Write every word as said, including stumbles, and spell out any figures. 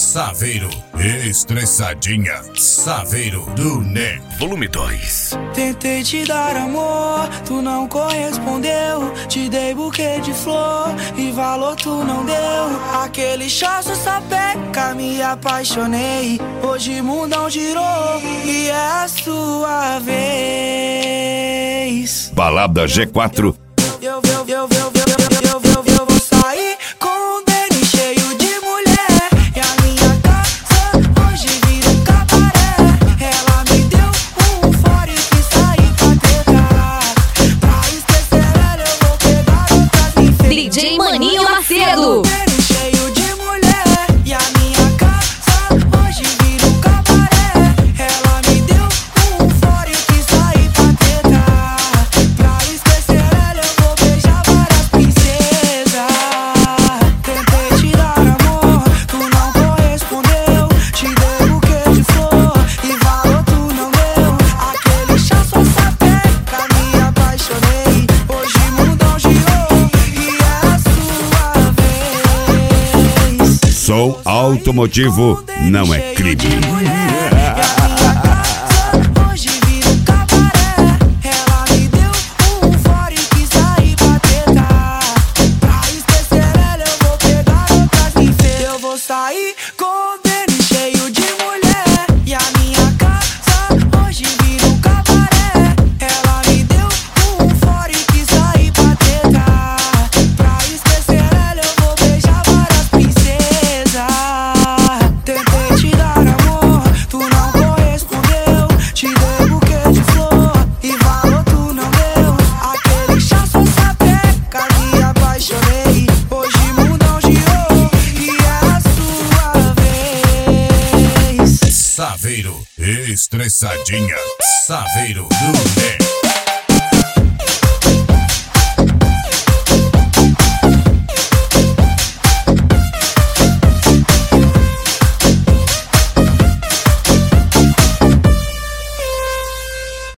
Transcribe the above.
Saveiro, estressadinha, Saveiro do Né. Volume dois. Tentei te dar amor, tu não correspondeu. Te dei buquê de flor e valor tu não deu. Aquele chasso sapeca, me apaixonei. Hoje mundão girou e é a sua vez. Balada G quatro. Eu, eu, eu, eu, eu, eu, eu, eu, eu vou sair com um denis cheio de mulher. E a minha casa hoje vira um cabaré. Ela me deu um fora e quis sair pra tentar. Pra esquecer ela eu vou pegar outras infelizes. D J Maninho Macedo. Denis cheio de mulher. E a minha casa hoje vira um cabaré. Ela me deu um fora e quis sair pra tentar. Pra esquecer ela eu vou beijar várias princesas. Tentei te dar amor, tu não correspondeu. Te dei buquê de flor e valor tu não deu. Aquele chá só sapeca, me apaixonei. Hoje mundão girou e é a sua vez. Sou automotivo, não é crime. Hoje vira um cabaré. Ela me deu um fora e quis sair pra tentar. Pra esquecer ela eu vou pegar outras infelices. Eu vou sair com o denis cheio de mulher. E a minha casa hoje vira um cabaré. Ela me deu um fora e quis sair pra tentar. Pra esquecer ela eu vou beijar várias princesas. Tentei te dar amor, tu não correspondeu. Te dei buquê de flor e valor tu não deu. Aquele chá só sapeca, me apaixonei. Hoje mundão girou e é a sua vez. Saveiro, estressadinha, Saveiro do Né.